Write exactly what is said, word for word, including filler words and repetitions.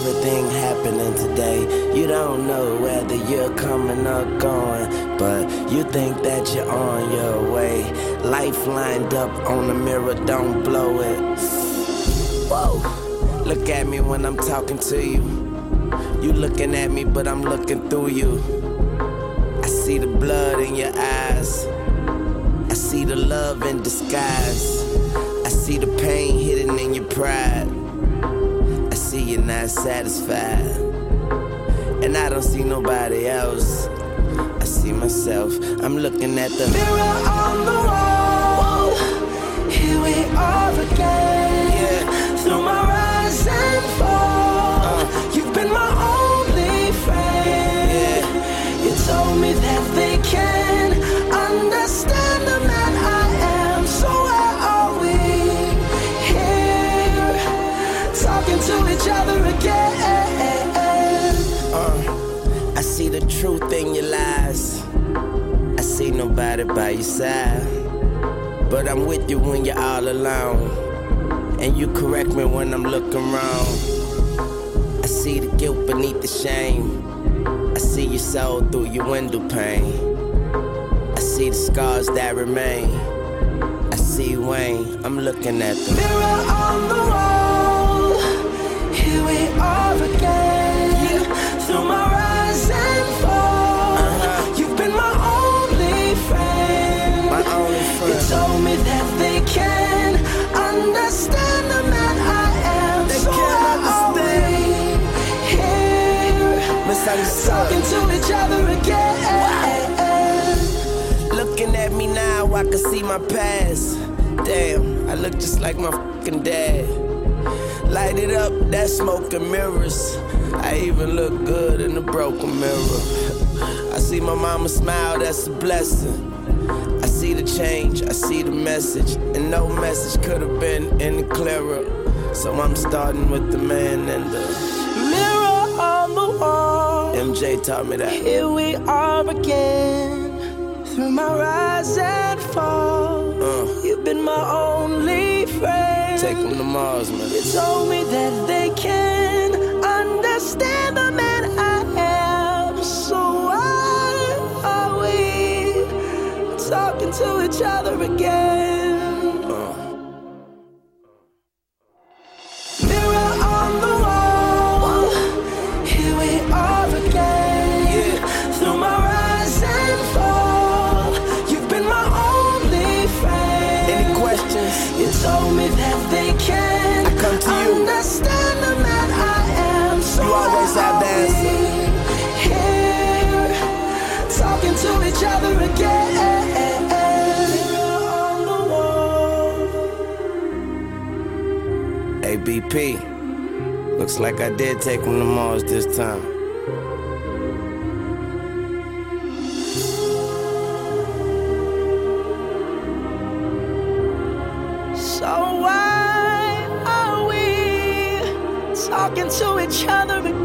everything happening today. You don't know whether you're coming or going, but you think that you're on your way. Life lined up on the mirror, don't blow it. Whoa, look at me when I'm talking to you. You looking at me, but I'm looking through you. I see the blood in your eyes. I see the love in disguise. I see the pain hidden in your pride. I see you're not satisfied. And I don't see nobody else. I see myself. I'm looking at the mirror on the wall. Here we are again. Yeah. Through my rise and fall. Uh. You've been my only friend. Yeah. You told me that they can understand the man I am. So where are we? Here, talking to each other again. Uh, I see the truth in your lies. I see nobody by your side. But I'm with you when you're all alone. And you correct me when I'm looking wrong. I see the guilt beneath the shame. I see your soul through your window pane. I see the scars that remain. I see Wayne, I'm looking at the mirror on the wall. Here we are again. Yeah. Through my rise and fall. Uh-huh. You've been my only friend. My only friend. You told me that they can understand the man I am. They so can't understand. Here, talking to each other again. Wow. Looking at me now, I can see my past. Damn, I look just like my fucking dad. Light it up, that smoke and mirrors. I even look good in the broken mirror. I see my mama smile, that's a blessing. I see the change, I see the message. And no message could have been any clearer. So I'm starting with the man and the mirror on the wall. M J taught me that. Here we are again. Through my rise and fall. Uh. You've been my only friend. Take them to Mars, man. You told me that they can understand the man I am. So why are we talking to each other again? Uh. Mirror on the wall. Here we are again. Yeah. Through my rise and fall. You've been my only friend. Any questions? You told me that they can I come to you. understand the man I am. So You always have the answer. Here, talking to each other again. On the wall. A B P. Looks like I did take him to Mars this time. So why are we talking to each other again?